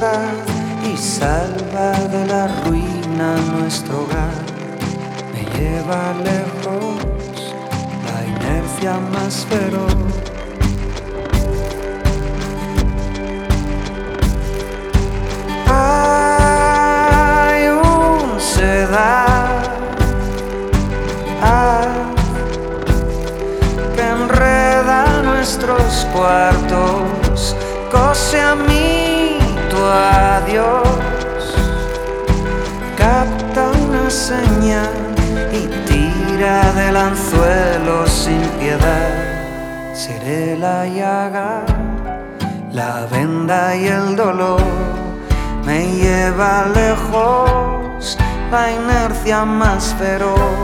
tempestad y salva de la ruina nuestro hogar. Me lleva lejos la inercia más feroz. Hay un sedal que enreda nuestros cuartos, cose a mí tu adiós, capta una señal y tira del anzuelo sin piedad. Seré la llaga, la venda y el dolor. Me lleva lejos la inercia más feroz.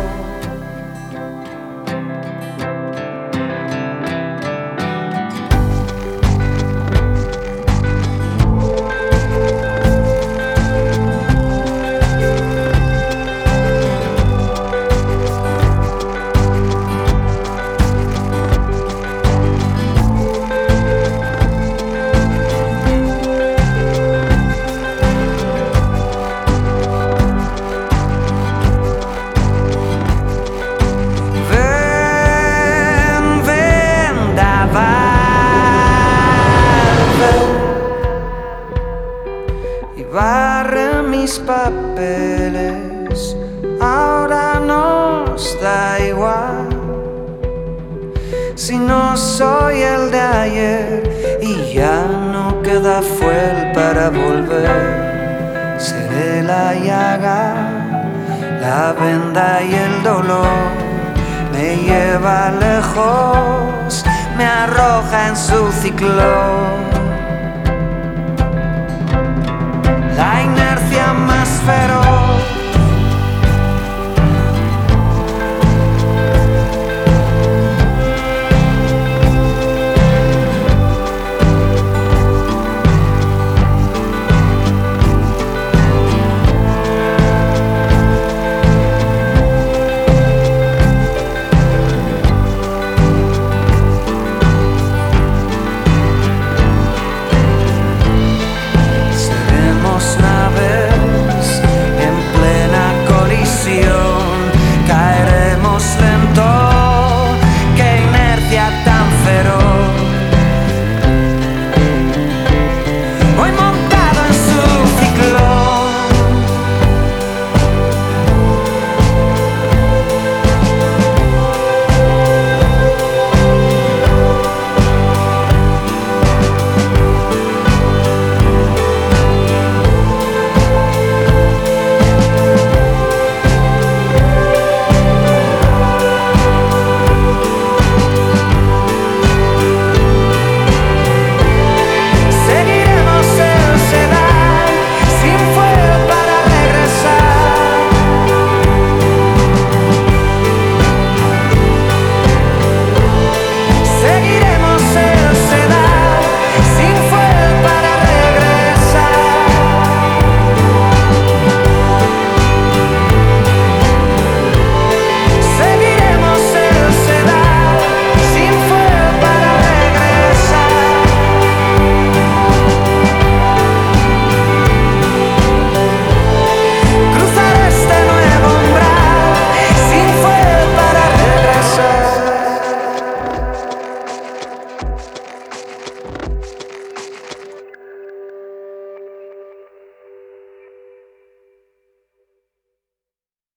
Barre mis papeles, ahora nos da igual. Si no soy el de ayer y ya no queda fuel para volver, seré la llaga, la venda y el dolor. Me lleva lejos, me arroja en su ciclón.